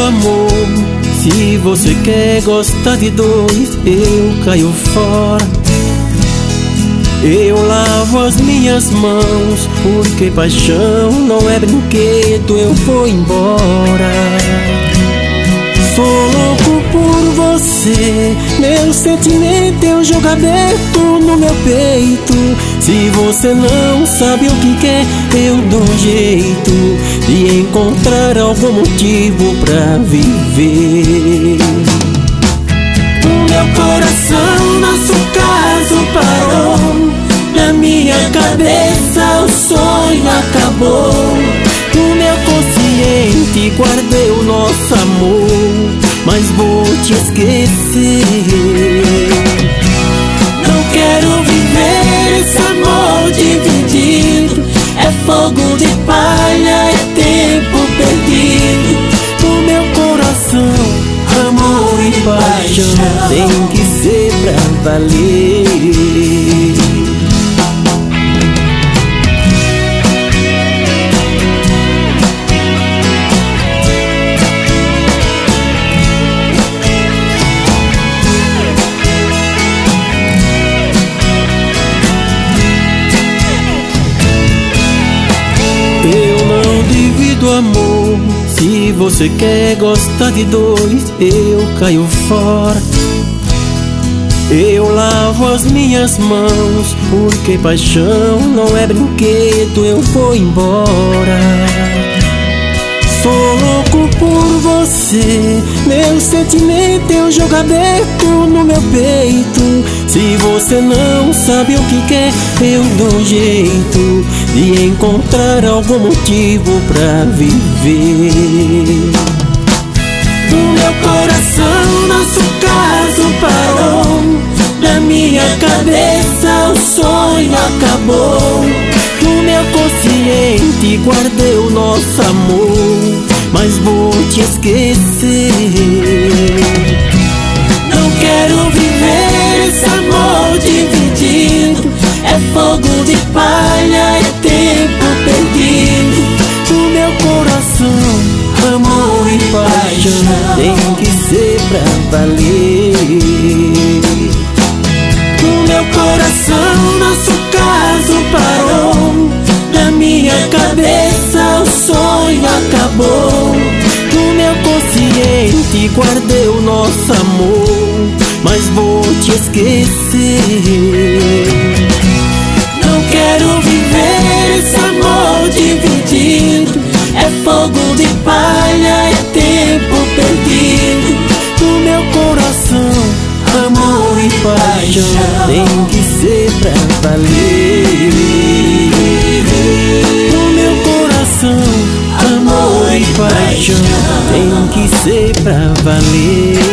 amor. Se você quer gostar de dois, eu caio fora. Eu lavo as minhas mãos, porque paixão não é brinquedo, eu vou embora. Sou louco por você, meu sentimento é um jogo aberto no meu peito. Se você não sabe o que quer, eu dou um jeito de encontrar algum motivo pra viver. O meu coração, nosso caso parou. Na minha cabeça o sonho acabou. No meu consciente guardei o nosso amor, mas vou te esquecer. Não quero viver esse amor dividido. É fogo de palha, é tempo perdido. No meu coração, amor e paixão tem que ser pra valer. Eu não divido amor. Se você quer gostar de dois, eu caio fora. Eu lavo as minhas mãos, porque paixão não é brinquedo, eu vou embora. Sou louco por você, meu sentimento é um jogo aberto no meu peito. Se você não sabe o que quer, eu dou um jeito de encontrar algum motivo pra viver. No meu coração, nosso caso parou. Na minha cabeça o sonho acabou. No meu consciente guardei o nosso amor, mas vou te esquecer. Não quero viver esse amor dividido. É fogo de palha, é tempo perdido. No meu coração, amor e paixão tem que ser pra valer. No meu coração, nosso caso parou. Na minha cabeça o sonho acabou. No meu consciente guardei o nosso amor, mas vou te esquecer. Não quero viver esse amor dividido. É fogo de palha, é tempo perdido. No meu coração, amor e paixão tem que ser pra valer. No meu coração, amor e paixão tem que ser pra valer.